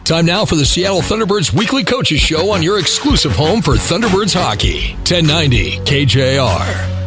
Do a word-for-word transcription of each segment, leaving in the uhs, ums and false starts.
Time now for the Seattle Thunderbirds Weekly Coaches Show on your exclusive home for Thunderbirds hockey. ten ninety K J R.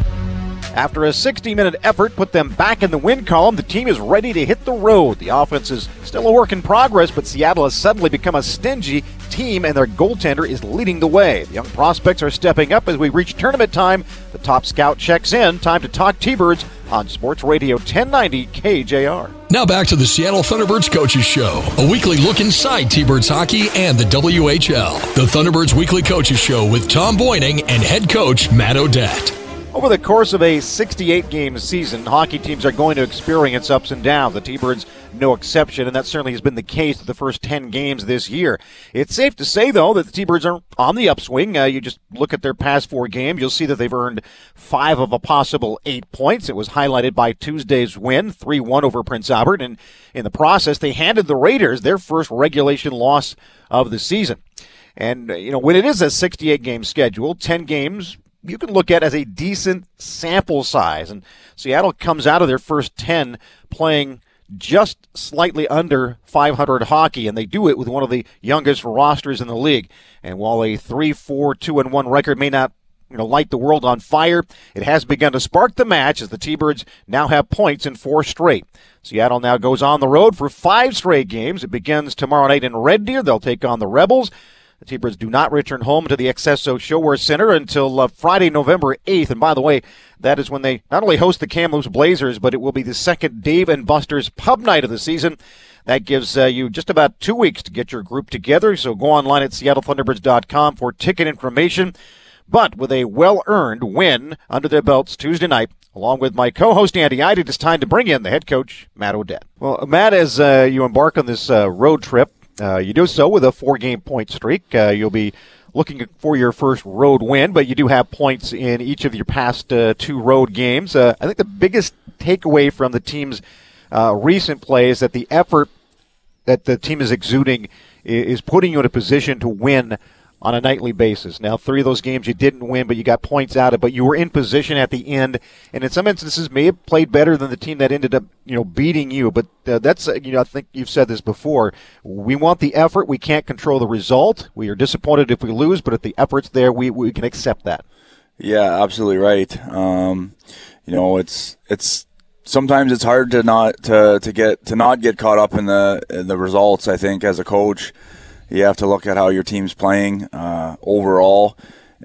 After a sixty-minute effort put them back in the win column, the team is ready to hit the road. The offense is still a work in progress, but Seattle has suddenly become a stingy team, and their goaltender is leading the way. The young prospects are stepping up as we reach tournament time. The top scout checks in. Time to talk T-Birds on Sports Radio ten ninety K J R. Now back to the Seattle Thunderbirds Coaches Show, a weekly look inside T-Birds hockey and the W H L. The Thunderbirds Weekly Coaches Show with Tom Boyning and head coach Matt O'Dette. Over the course of a sixty-eight game season, hockey teams are going to experience ups and downs. The T-Birds no exception, and that certainly has been the case the first ten games this year. It's safe to say, though, that the T-Birds are on the upswing. Uh, you just look at their past four games, you'll see that they've earned five of a possible eight points. It was highlighted by Tuesday's win, three one over Prince Albert, and in the process, they handed the Raiders their first regulation loss of the season. And, uh, you know, when it is a sixty-eight game schedule, ten games you can look at as a decent sample size. And Seattle comes out of their first ten playing just slightly under five hundred hockey, and they do it with one of the youngest rosters in the league. And while a three four two and one record may not you know, light the world on fire, it has begun to spark the match as the T-Birds now have points in four straight. Seattle now goes on the road for five straight games. It begins tomorrow night in Red Deer. They'll take on the Rebels. The T-Birds do not return home to the Excesso Showwear Center until uh, Friday, November eighth. And by the way, that is when they not only host the Kamloops Blazers, but it will be the second Dave and Buster's pub night of the season. That gives uh, you just about two weeks to get your group together. So go online at seattle thunderbirds dot com for ticket information. But with a well-earned win under their belts Tuesday night, along with my co-host Andy Ide, it is time to bring in the head coach, Matt O'Dette. Well, Matt, as uh, you embark on this uh, road trip, Uh, you do so with a four-game point streak. Uh, you'll be looking for your first road win, but you do have points in each of your past uh, two road games. Uh, I think the biggest takeaway from the team's uh, recent play is that the effort that the team is exuding is putting you in a position to win on a nightly basis. Now, three of those games you didn't win, but you got points out of it, but you were in position at the end, and in some instances may have played better than the team that ended up, you know, beating you. But uh, that's, uh, you know, I think you've said this before. We want the effort. We can't control the result. We are disappointed if we lose, but if the effort's there, we, we can accept that. Yeah, absolutely right. Um, you know, it's it's sometimes it's hard to not to to get to not get caught up in the in the results. I think as a coach, you have to look at how your team's playing uh, overall,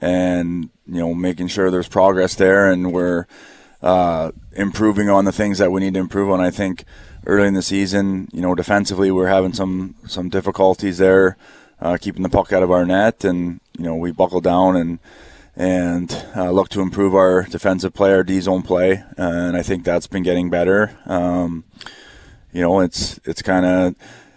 and you know, making sure there's progress there, and we're uh, improving on the things that we need to improve on. I think early in the season, you know, defensively we're having some some difficulties there, uh, keeping the puck out of our net, and you know, we buckle down and and uh, look to improve our defensive play, our D zone play, and I think that's been getting better. Um, you know, it's it's kind of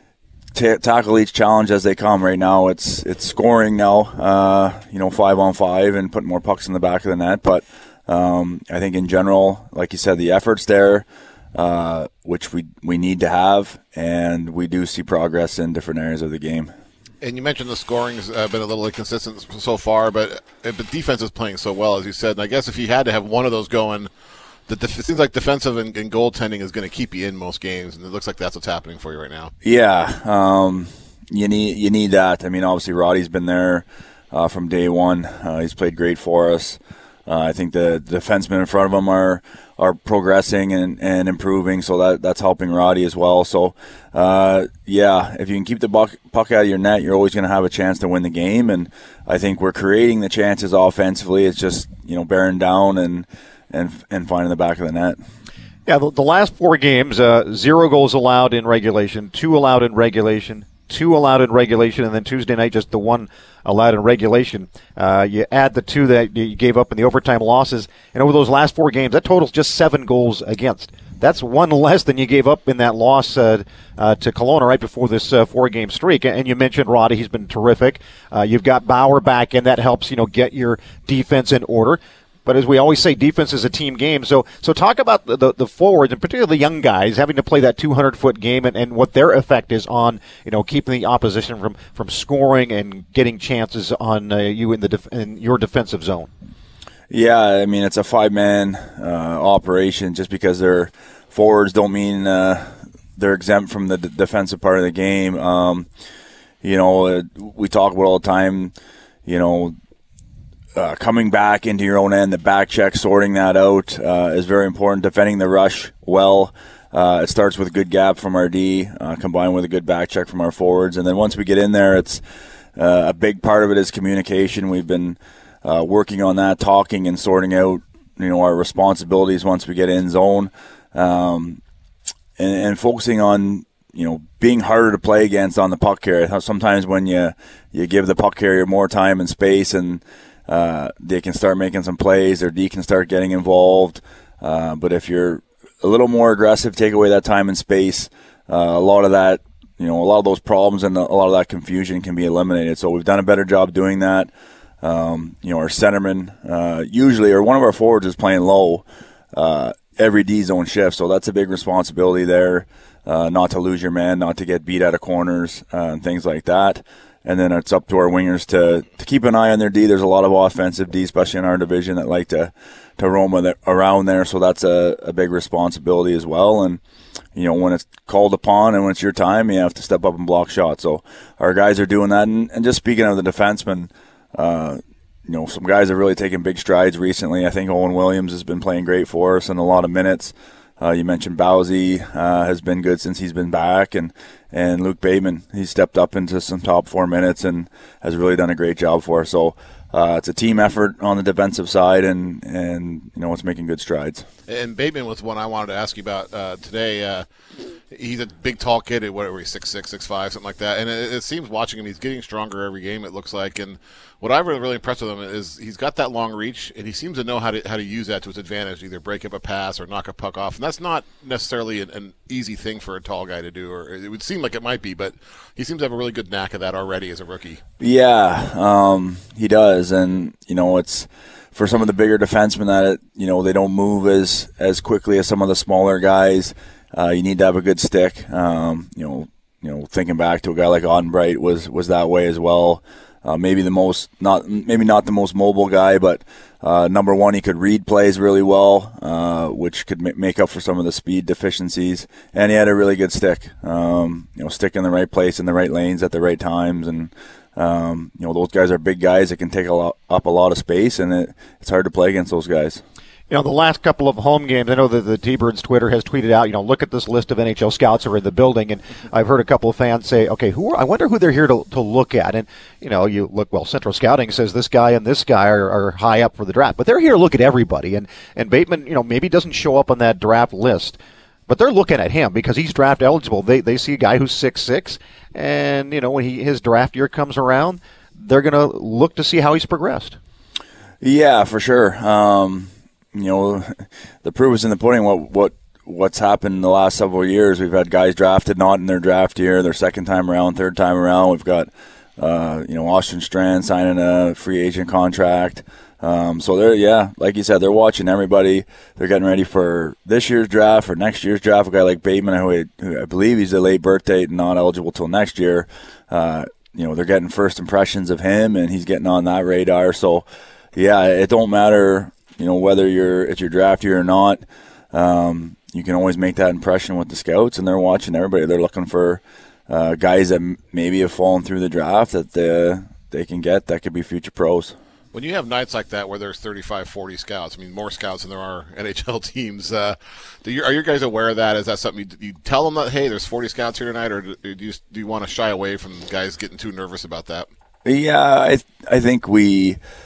T- tackle each challenge as they come. Right now, it's it's scoring now, uh, you know, five on five and putting more pucks in the back of the net. But um, I think in general, like you said, the effort's there, uh, which we we need to have, and we do see progress in different areas of the game. And you mentioned the scoring's uh, been a little inconsistent so far, but but defense is playing so well, as you said. And I guess if you had to have one of those going, the def- it seems like defensive and, and goaltending is going to keep you in most games, and it looks like that's what's happening for you right now. Yeah, um, you need you need that. I mean, obviously Roddy's been there uh, from day one. Uh, he's played great for us. Uh, I think the, the defensemen in front of him are are progressing and, and improving, so that that's helping Roddy as well. So, uh, yeah, if you can keep the buck, puck out of your net, you're always going to have a chance to win the game. And I think we're creating the chances offensively. It's just, you know, bearing down and and and finding the back of the net. Yeah, the, the last four games, uh, zero goals allowed in regulation, two allowed in regulation, two allowed in regulation, and then Tuesday night just the one allowed in regulation. Uh, you add the two that you gave up in the overtime losses, and over those last four games, that totals just seven goals against. That's one less than you gave up in that loss uh, uh, to Kelowna right before this uh, four-game streak. And you mentioned Roddy; he's been terrific. Uh, you've got Bauer back, and that helps you know get your defense in order. But as we always say, defense is a team game. So so talk about the, the, the forwards, and particularly the young guys, having to play that two hundred foot game and, and what their effect is on, you know, keeping the opposition from, from scoring and getting chances on uh, you in the def- in your defensive zone. Yeah, I mean, it's a five-man uh, operation. Just because they're forwards don't mean uh, they're exempt from the d- defensive part of the game. Um, you know, uh, we talk about all the time, you know, uh, coming back into your own end, the back check, sorting that out uh, is very important. Defending the rush well. Uh, it starts with a good gap from our D, uh, combined with a good back check from our forwards. And then once we get in there, it's uh, a big part of it is communication. We've been uh, working on that, talking and sorting out, you know, our responsibilities once we get in zone, um, and, and focusing on, you know, being harder to play against on the puck carrier. Sometimes when you, you give the puck carrier more time and space and uh, they can start making some plays, their D can start getting involved. Uh, but if you're a little more aggressive, take away that time and space, uh, a lot of that, you know, a lot of those problems and a lot of that confusion can be eliminated. So we've done a better job doing that. Um, you know, our centerman uh, usually, or one of our forwards is playing low uh, every D zone shift. So that's a big responsibility there, uh, not to lose your man, not to get beat out of corners uh, and things like that. And then it's up to our wingers to, to keep an eye on their D. There's a lot of offensive D, especially in our division, that like to, to roam around there. So that's a, a big responsibility as well. And, you know, when it's called upon and when it's your time, you have to step up and block shots. So our guys are doing that. And, and just speaking of the defensemen, uh, you know, some guys have really taken big strides recently. I think Owen Williams has been playing great for us in a lot of minutes. Uh, you mentioned Bowsy uh, has been good since he's been back, and, and Luke Bateman, he's stepped up into some top four minutes and has really done a great job for us. So uh, it's a team effort on the defensive side, and, and you know, it's making good strides. And Bateman was one I wanted to ask you about uh, today. Uh, he's a big, tall kid, whatever he's six six, six five, something like that. And it, it seems watching him, he's getting stronger every game, it looks like. And what I've really, really impressed with him is he's got that long reach, and he seems to know how to how to use that to his advantage, either break up a pass or knock a puck off. And that's not necessarily an, an easy thing for a tall guy to do, or it would seem like it might be, but he seems to have a really good knack of that already as a rookie. Yeah, um, he does. And, you know, it's for some of the bigger defensemen that, you know, they don't move as, as quickly as some of the smaller guys. Uh, you need to have a good stick. Um, you know, you know, thinking back to a guy like Ottenbright was, was that way as well. Uh, maybe the most not maybe not the most mobile guy, but uh, number one, he could read plays really well, uh, which could ma- make up for some of the speed deficiencies. And he had a really good stick. Um, you know, stick in the right place in the right lanes at the right times, and um, you know, those guys are big guys that can take a lot, up a lot of space, and it, it's hard to play against those guys. You know, the last couple of home games, I know that the T-Birds Twitter has tweeted out, you know, look at this list of N H L scouts who are in the building, and I've heard a couple of fans say, okay, who are, I wonder who they're here to, to look at. And, you know, you look, well, Central Scouting says this guy and this guy are, are high up for the draft, but they're here to look at everybody. And, and Bateman, you know, maybe doesn't show up on that draft list, but they're looking at him because he's draft eligible. They they see a guy who's six six, and, you know, when he his draft year comes around, they're going to look to see how he's progressed. Yeah, for sure. Um You know, the proof is in the pudding. What what what's happened in the last several years? We've had guys drafted not in their draft year, their second time around, third time around. We've got uh, you know, Austin Strand signing a free agent contract. Um, so they're yeah, like you said, they're watching everybody. They're getting ready for this year's draft or next year's draft. A guy like Bateman, who I, who I believe he's a late birth date and not eligible till next year. Uh, you know, they're getting first impressions of him, and he's getting on that radar. So yeah, it don't matter. You know, whether you're at your draft year or not, um, you can always make that impression with the scouts, and they're watching everybody. They're looking for uh, guys that m- maybe have fallen through the draft that they, they can get that could be future pros. When you have nights like that where there's thirty-five, forty scouts, I mean, more scouts than there are N H L teams, uh, do you, are you guys aware of that? Is that something you, you tell them that, hey, there's forty scouts here tonight, or do you, do you want to shy away from guys getting too nervous about that? Yeah, I I think we –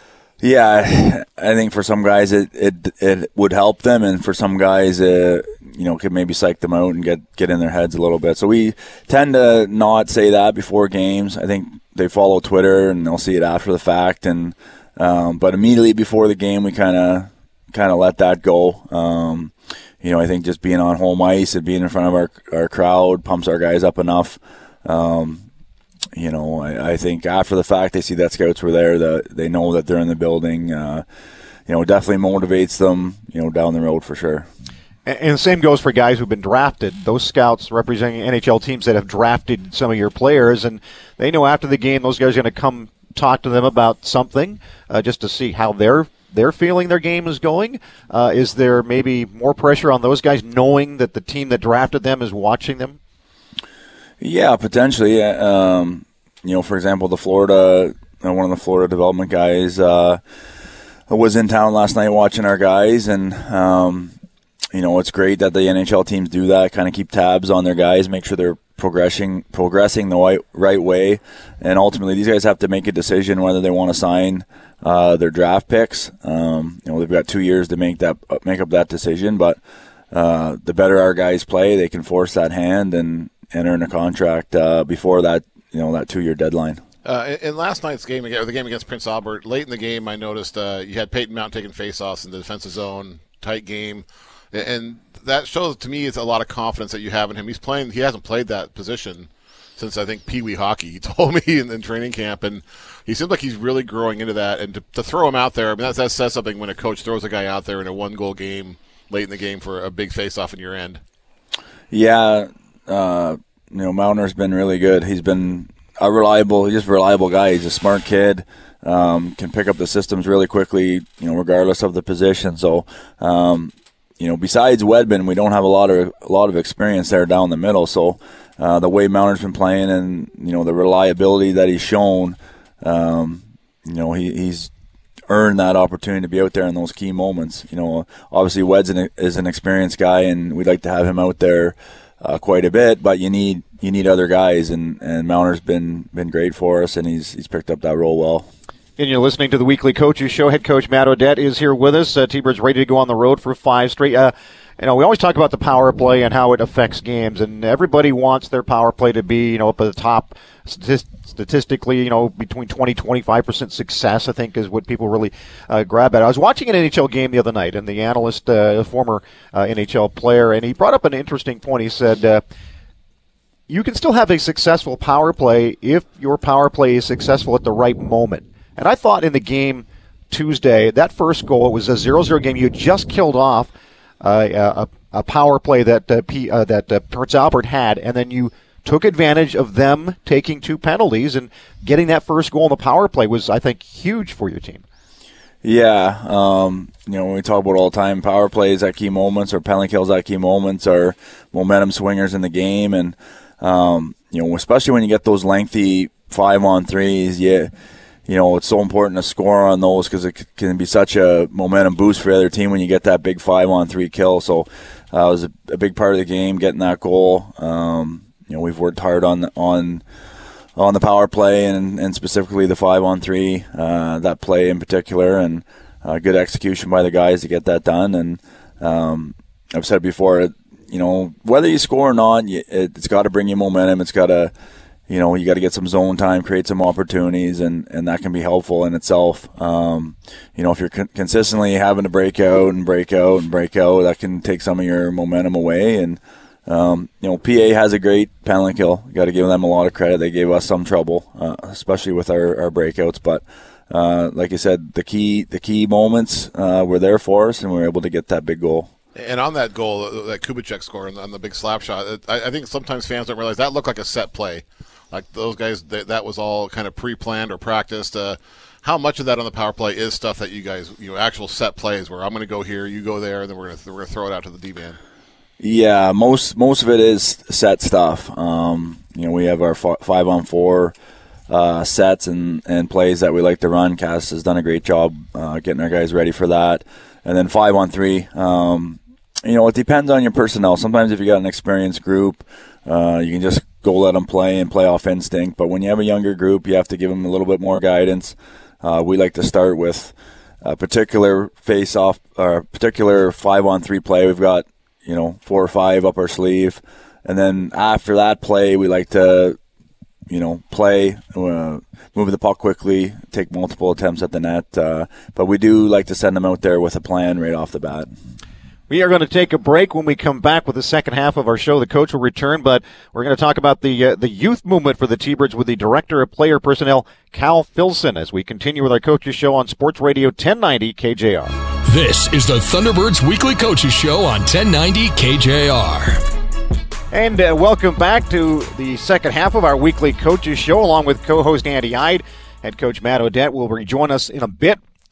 Yeah, I think for some guys it, it it would help them, and for some guys, uh, you know, could maybe psych them out and get, get in their heads a little bit. So we tend to not say that before games. I think they follow Twitter and they'll see it after the fact, and um, but immediately before the game, we kind of kind of let that go. Um, you know, I think just being on home ice and being in front of our our crowd pumps our guys up enough. Um, You know, I, I think after the fact, they see that scouts were there, that they know that they're in the building. Uh, you know, definitely motivates them, you know, down the road for sure. And, and the same goes for guys who've been drafted. Those scouts representing N H L teams that have drafted some of your players, and they know after the game those guys are going to come talk to them about something uh, just to see how they're they're feeling their game is going. Uh, is there maybe more pressure on those guys knowing that the team that drafted them is watching them? Yeah, potentially. Um, you know, for example, the Florida, uh, one of the Florida development guys uh, was in town last night watching our guys, and um, you know, it's great that the N H L teams do that, kind of keep tabs on their guys, make sure they're progressing progressing the right, right way, and ultimately these guys have to make a decision whether they want to sign uh, their draft picks. Um, you know, they've got two years to make that make up that decision, but uh, the better our guys play, they can force that hand and, and earn a contract uh, before that, you know, that two-year deadline. Uh, in last night's game, or the game against Prince Albert, late in the game, I noticed uh, you had Peyton Mount taking faceoffs in the defensive zone, tight game, and that shows to me it's a lot of confidence that you have in him. He's playing; he hasn't played that position since I think Pee Wee hockey. He told me in, in training camp, and he seems like he's really growing into that. And to, to throw him out there, I mean, that, that says something when a coach throws a guy out there in a one-goal game late in the game for a big face-off in your end. Yeah, uh, you know, Mauner's been really good. He's been a reliable, he's just a reliable guy. He's a smart kid. Um, can pick up the systems really quickly, you know, regardless of the position. So, um, you know, besides Wedman, we don't have a lot of a lot of experience there down the middle. So, uh, the way Mauner's been playing, and you know, the reliability that he's shown, um, you know, he, he's earned that opportunity to be out there in those key moments. You know, obviously Wed's an, is an experienced guy, and we'd like to have him out there uh, quite a bit. But you need you need other guys, and and Mauner's been been great for us, and he's he's picked up that role well. And you're listening to the Weekly Coaches Show. Head coach Matt O'Dette is here with us. Uh, T-Birds ready to go on the road for five straight. Uh, you know, we always talk about the power play and how it affects games, and everybody wants their power play to be, you know, up at the top. Statist- statistically, you know, between twenty to twenty-five percent success, I think, is what people really uh, grab at. I was watching an N H L game the other night, and the analyst, uh, a former uh, N H L player, and he brought up an interesting point. He said, uh, you can still have a successful power play if your power play is successful at the right moment. And I thought in the game Tuesday, that first goal, it was a zero zero game. You had just killed off uh, a, a power play that uh, P, uh, that uh, Prince Albert had, and then you took advantage of them taking two penalties, and getting that first goal in the power play was, I think, huge for your team. Yeah, um, you know, we talk about all the time, power plays at key moments or penalty kills at key moments are momentum swingers in the game, and um, you know, especially when you get those lengthy five-on-threes, yeah. You know, it's so important to score on those because it can be such a momentum boost for the other team when you get that big five-on-three kill. So uh, it was a, a big part of the game, getting that goal. Um, you know, we've worked hard on on on the power play and, and specifically the five-on-three, uh, that play in particular, and uh, good execution by the guys to get that done. And um, I've said before, you know, whether you score or not, it's got to bring you momentum. It's got to You know, you got to get some zone time, create some opportunities, and, and that can be helpful in itself. Um, you know, if you're con- consistently having to break out and break out and break out, that can take some of your momentum away. And, um, you know, P A has a great penalty kill. You got to give them a lot of credit. They gave us some trouble, uh, especially with our, our breakouts. But, uh, like I said, the key the key moments uh, were there for us, and we were able to get that big goal. And on that goal, that Kubicek score on the, on the big slap shot, I, I think sometimes fans don't realize that looked like a set play. Like those guys, they, that was all kind of pre-planned or practiced. Uh, how much of that on the power play is stuff that you guys, you know, actual set plays where I'm going to go here, you go there, and then we're going to we're going to throw it out to the D-man? Yeah, most most of it is set stuff. Um, you know, we have our f- five on four uh, sets and, and plays that we like to run. Cass has done a great job uh, getting our guys ready for that. And then five on three. Um, you know, it depends on your personnel. Sometimes if you got an experienced group, uh, you can just go let them play and play off instinct. But when you have a younger group, you have to give them a little bit more guidance. Uh, we like to start with a particular face-off or a particular five-on-three play. We've got, you know, four or five up our sleeve. And then after that play, we like to, you know, play, uh, move the puck quickly, take multiple attempts at the net. Uh, but we do like to send them out there with a plan right off the bat. We are going to take a break. When we come back with the second half of our show, the coach will return, but we're going to talk about the uh, the youth movement for the T-Birds with the Director of Player Personnel, Cal Filson, as we continue with our Coaches Show on Sports Radio ten ninety K J R. This is the Thunderbirds Weekly Coaches Show on ten ninety K J R. And uh, welcome back to the second half of our Weekly Coaches Show, along with co-host Andy Ide. Head coach Matt O'Dette will rejoin us in a bit.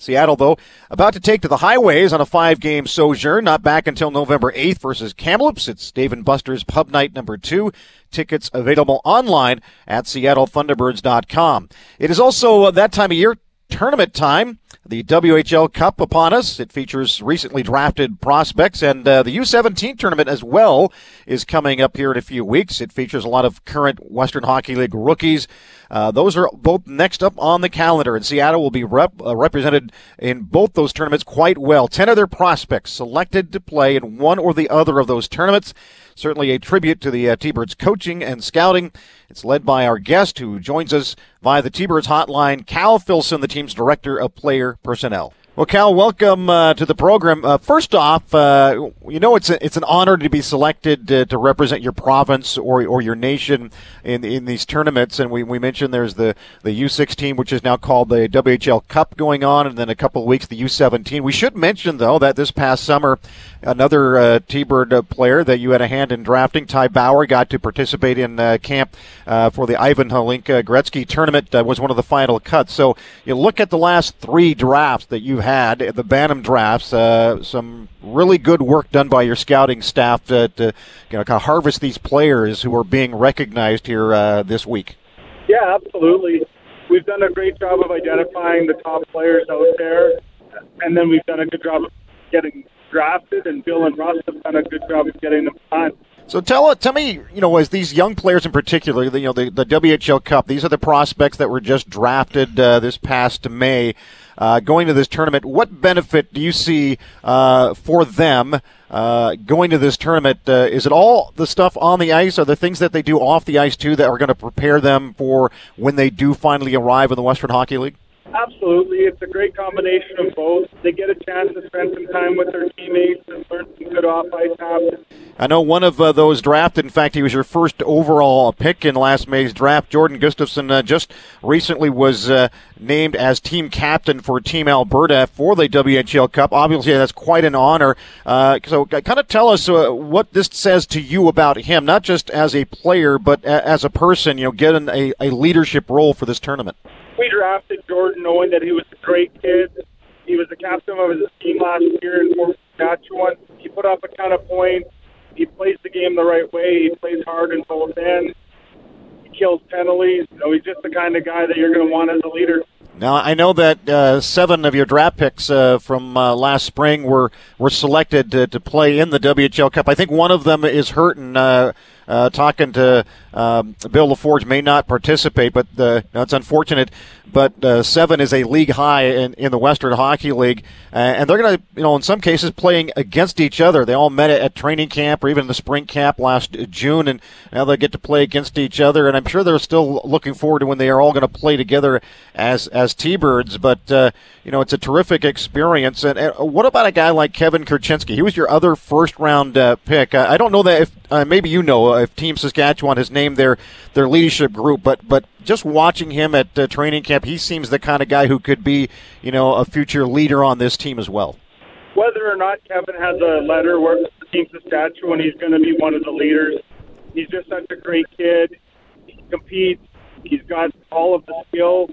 Seattle, though, about to take to the highways on a five-game sojourn, not back until November eighth versus Kamloops. It's Dave and Buster's Pub Night number two. Tickets available online at seattle thunderbirds dot com. It is also uh, that time of year, tournament time. The W H L Cup upon us. It features recently drafted prospects, and uh, the U seventeen tournament as well is coming up here in a few weeks. It features a lot of current Western Hockey League rookies. Uh, those are both next up on the calendar, and Seattle will be rep, uh, represented in both those tournaments quite well. Ten of their prospects selected to play in one or the other of those tournaments. Certainly a tribute to the uh, T-Birds coaching and scouting. It's led by our guest who joins us via the T-Birds hotline, Cal Filson, the team's director of player personnel. Well, Cal, welcome uh, to the program. Uh, first off, uh, you know it's a, it's an honor to be selected uh, to represent your province or or your nation in in these tournaments. And we, we mentioned there's the, the U sixteen, which is now called the W H L Cup going on, and then a couple of weeks the U seventeen. We should mention, though, that this past summer, another uh, T-Bird uh, player that you had a hand in drafting, Ty Bauer, got to participate in uh, camp uh, for the Ivan Hlinka Gretzky tournament, uh, was one of the final cuts. So you look at the last three drafts that you've had, the Bantam drafts, uh, some really good work done by your scouting staff to, to you know, kind of harvest these players who are being recognized here uh, this week. Yeah, absolutely. We've done a great job of identifying the top players out there, and then we've done a good job of getting drafted, and Bill and Russ have done a good job of getting them signed. So tell tell me, you know, as these young players in particular, the, you know, the, the W H L Cup, these are the prospects that were just drafted uh, this past May. Uh, going to this tournament, what benefit do you see uh, for them uh, going to this tournament? Uh, is it all the stuff on the ice? Are there things that they do off the ice, too, that are going to prepare them for when they do finally arrive in the Western Hockey League? Absolutely. It's a great combination of both. They get a chance to spend some time with their teammates and learn some good off-ice habits. I know one of uh, those drafted, in fact, he was your first overall pick in last May's draft. Jordan Gustafson uh, just recently was uh, named as team captain for Team Alberta for the W H L Cup. Obviously, that's quite an honor. Uh, so kind of tell us uh, what this says to you about him, not just as a player, but a- as a person, you know, getting a, a leadership role for this tournament. We drafted Jordan knowing that he was a great kid. He was the captain of his team last year in Fort Saskatchewan. He put up a ton of points. He plays the game the right way. He plays hard in both ends. He kills penalties. You know, he's just the kind of guy that you're going to want as a leader. Now, I know that uh, seven of your draft picks uh, from uh, last spring were, were selected to, to play in the W H L Cup. I think one of them is hurting. Uh, uh, talking to um, Bill LaForge, may not participate, but uh, that's unfortunate. But uh, seven is a league high in, in the Western Hockey League, uh, and they're going to, you know, in some cases playing against each other. They all met at training camp or even the spring camp last June, and now they get to play against each other. And I'm sure they're still looking forward to when they are all going to play together as as T-Birds. But uh, you know, it's a terrific experience. And, and what about a guy like Kevin Kurchinski? He was your other first round uh, pick. I, I don't know that if uh, maybe you know if Team Saskatchewan has named their their leadership group, but but just watching him at uh, training camp, he seems the kind of guy who could be, you know, a future leader on this team as well. Whether or not Kevin has a letter where Team Saskatchewan, he's going to be one of the leaders. He's just such a great kid. He competes. He's got all of the skill.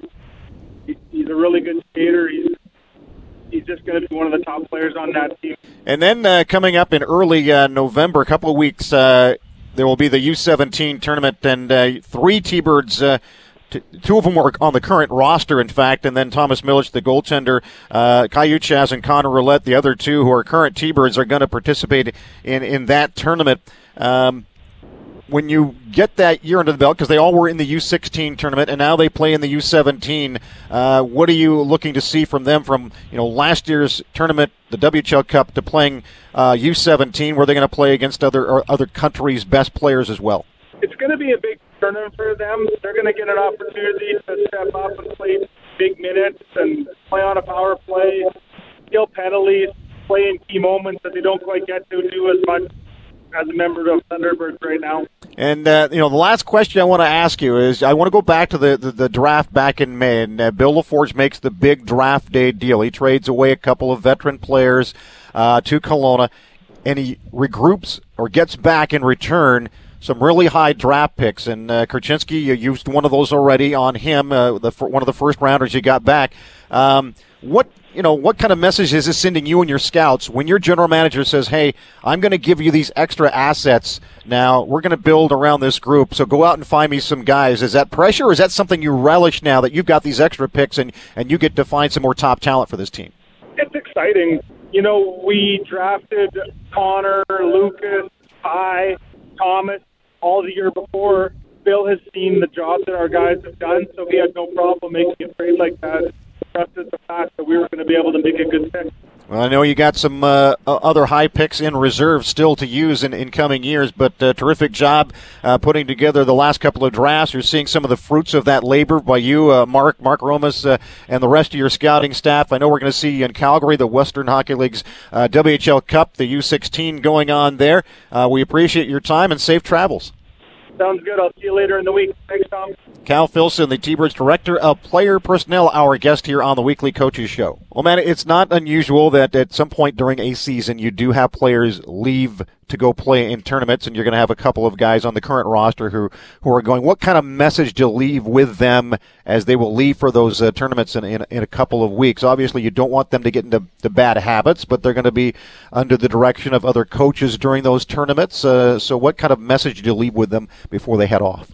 He's a really good skater. He's he's just going to be one of the top players on that team. And then uh, coming up in early uh, November, a couple of weeks, uh, there will be the U seventeen tournament, and uh, three T-Birds, uh, t- two of them were on the current roster, in fact, and then Thomas Milic, the goaltender, uh, Kyle Chaz and Connor Roulette, the other two who are current T-Birds, are going to participate in, in that tournament. Um, when you get that year under the belt, because they all were in the U sixteen tournament, and now they play in the U seventeen, uh, what are you looking to see from them from, you know, last year's tournament, the W H L Cup, to playing uh, U seventeen, where they're going to play against other or other countries' best players as well? It's going to be a big tournament for them. They're going to get an opportunity to step up and play big minutes and play on a power play, steal penalties, play in key moments that they don't quite get to do as much as a member of Thunderbirds right now. And, uh, you know, the last question I want to ask you is, I want to go back to the, the, the draft back in May, and uh, Bill LaForge makes the big draft day deal. He trades away a couple of veteran players uh, to Kelowna, and he regroups or gets back in return some really high draft picks. And uh, Kurchinski, you used one of those already on him, uh, the one of the first rounders you got back. Um, what you know, what kind of message is this sending you and your scouts when your general manager says, hey, I'm going to give you these extra assets now, we're going to build around this group, so go out and find me some guys? Is that pressure, or is that something you relish now that you've got these extra picks and, and you get to find some more top talent for this team? It's exciting. You know, we drafted Connor, Lucas, Ty, Thomas all the year before. Bill has seen the job that our guys have done, so he had no problem making a trade like that. Trusted the fact that we were going to be able to make a good pick. Well, I know you got some uh, other high picks in reserve still to use in, in coming years, but uh, terrific job uh, putting together the last couple of drafts. You're seeing some of the fruits of that labor by you, uh, Mark, Mark Romas, uh, and the rest of your scouting staff. I know we're going to see in Calgary the Western Hockey League's uh, W H L Cup, the U sixteen going on there. Uh, we appreciate your time and safe travels. Sounds good. I'll see you later in the week. Thanks, Tom. Cal Filson, the T-Birds Director of Player Personnel, our guest here on the Weekly Coaches Show. Well, man, it's not unusual that at some point during a season you do have players leave to go play in tournaments, and you're going to have a couple of guys on the current roster who, who are going. What kind of message do you leave with them as they will leave for those uh, tournaments in, in, in a couple of weeks? Obviously, you don't want them to get into the bad habits, but they're going to be under the direction of other coaches during those tournaments. Uh, so what kind of message do you leave with them before they head off?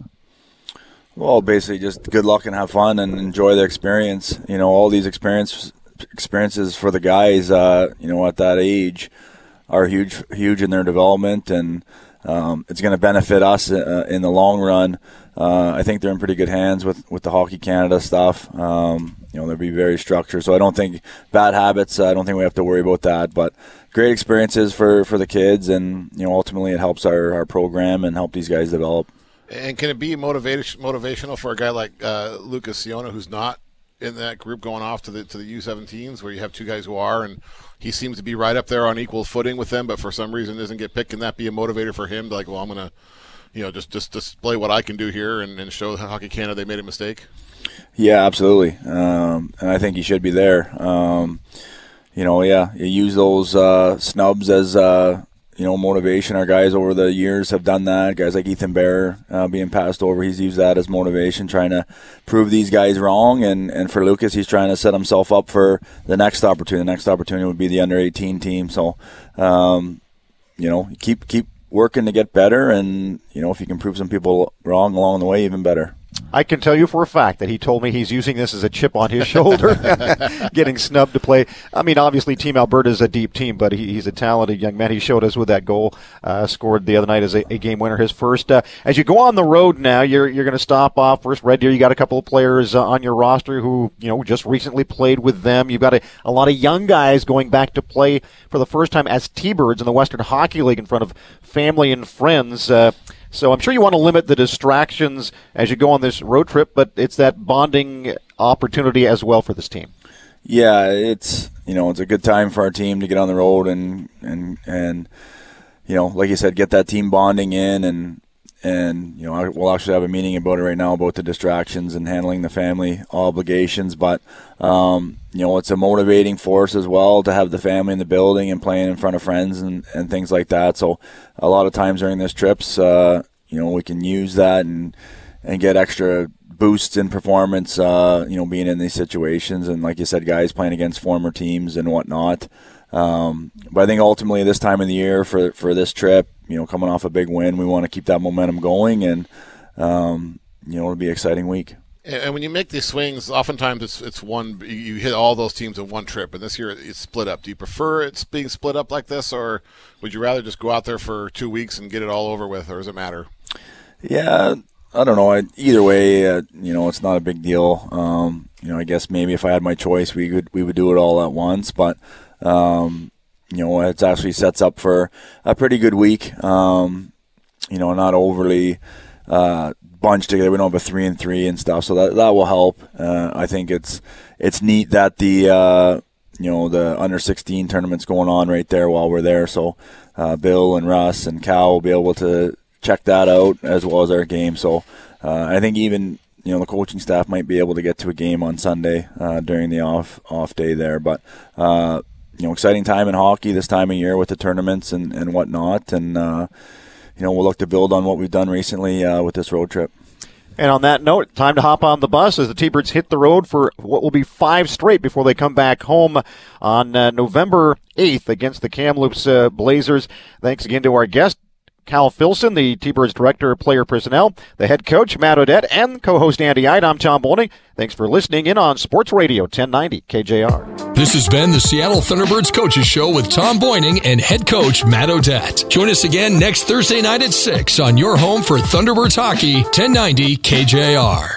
Well, basically just good luck and have fun and enjoy the experience. You know, all these experience, experiences for the guys, uh, you know, at that age are huge, huge in their development, and um, it's going to benefit us uh, in the long run. Uh, I think they're in pretty good hands with, with the Hockey Canada stuff. Um, you know, they'll be very structured, so I don't think bad habits. I don't think we have to worry about that. But great experiences for, for the kids, and you know, ultimately it helps our, our program and help these guys develop. And can it be motivation, motivational for a guy like uh, Lucas Siona, who's not in that group going off to the to the U seventeens, where you have two guys who are, and he seems to be right up there on equal footing with them, but for some reason doesn't get picked? Can that be a motivator for him? Like, well, I'm going to, you know, just, just display what I can do here and, and show Hockey Canada they made a mistake? Yeah, absolutely. Um, and I think he should be there. Um, you know, yeah, you use those uh, snubs as uh, you know, motivation. Our guys over the years have done that. Guys like Ethan Bear uh, being passed over, he's used that as motivation, trying to prove these guys wrong. And, and for Lucas, he's trying to set himself up for the next opportunity. The next opportunity would be the under eighteen team. So, um, you know, keep keep working to get better. And, you know, if you can prove some people wrong along the way, even better. I can tell you for a fact that he told me he's using this as a chip on his shoulder, getting snubbed to play. I mean, obviously, Team Alberta is a deep team, but he, he's a talented young man. He showed us with that goal, uh, scored the other night as a, a game winner, his first. Uh, as you go on the road now, you're you're going to stop off first Red Deer. You got a couple of players uh, on your roster who, you know, just recently played with them. You've got a, a lot of young guys going back to play for the first time as T-Birds in the Western Hockey League in front of family and friends. Uh, So I'm sure you want to limit the distractions as you go on this road trip, but it's that bonding opportunity as well for this team. Yeah, it's, you know, it's a good time for our team to get on the road and, and, and you know, like you said, get that team bonding in, and, and, you know, we'll actually have a meeting about it right now about the distractions and handling the family obligations. But, um, you know, it's a motivating force as well to have the family in the building and playing in front of friends and, and things like that. So a lot of times during these trips, uh, you know, we can use that and, and get extra boosts in performance, uh, you know, being in these situations. And like you said, guys playing against former teams and whatnot. Um, but I think ultimately this time of the year for, for this trip, you know, coming off a big win, we want to keep that momentum going, and, um, you know, it'll be an exciting week. And when you make these swings, oftentimes it's it's one, you hit all those teams in one trip, and this year it's split up. Do you prefer it's being split up like this, or would you rather just go out there for two weeks and get it all over with, or does it matter? Yeah, I don't know. I, either way, uh, you know, it's not a big deal. Um, you know, I guess maybe if I had my choice, we would we would do it all at once, but um, you know, it actually sets up for a pretty good week. Um, you know, not overly uh, bunched together. We don't have a three and three and stuff, so that that will help. Uh, I think it's it's neat that the uh, you know the under sixteen tournament's going on right there while we're there. So uh, Bill and Russ and Cal will be able to check that out as well as our game. So uh, I think even you know the coaching staff might be able to get to a game on Sunday uh, during the off off day there, but. Uh, You know, exciting time in hockey this time of year with the tournaments and, and whatnot. And, uh, you know, we'll look to build on what we've done recently uh, with this road trip. And on that note, time to hop on the bus as the T-Birds hit the road for what will be five straight before they come back home on uh, November eighth against the Kamloops uh, Blazers. Thanks again to our guest, Cal Filson, the T-Birds Director of Player Personnel, the head coach, Matt Odette, and co-host Andy Ide. I'm Tom Boning. Thanks for listening in on Sports Radio ten ninety K J R. This has been the Seattle Thunderbirds Coaches Show with Tom Boyning and head coach Matt Odette. Join us again next Thursday night at six on your home for Thunderbirds Hockey, ten ninety K J R.